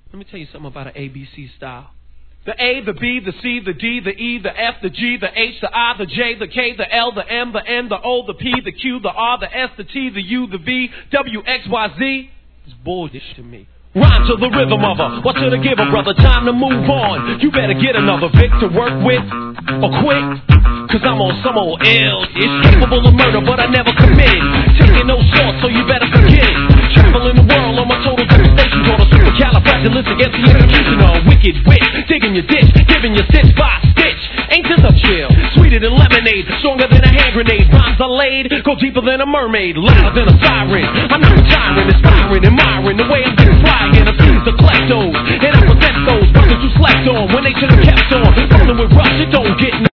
Let me tell you something about an ABC style. The A, the B, the C, the D, the E, the F, the G, the H, the I, the J, the K, the L, the M, the N, the O, the P, the Q, the R, the S, the T, the U, the V, W, X, Y, Z. It's bullshit to me. Rhyme to the rhythm of her. What should I give her, brother? Time to move on. You better get another Vic to work with or quit. Cause I'm on some old ill. It's capable of murder, but I never committed. Taking no shorts, so you better forget it. Traveling the world on my total devastation. Called a supercalifragilisticexpialidocious. Wicked wit, digging your ditch, giving you stitch by stitch. Ain't this a chill? Sweeter than lemonade, stronger than a hand grenade. Rhymes are laid, go deeper than a mermaid, louder than a siren. I'm not retiring, inspiring, admiring the way I'm getting flying. And I seize the kleptos, and I present those brothers who slept on when they should have kept on. Rolling with rush, it don't get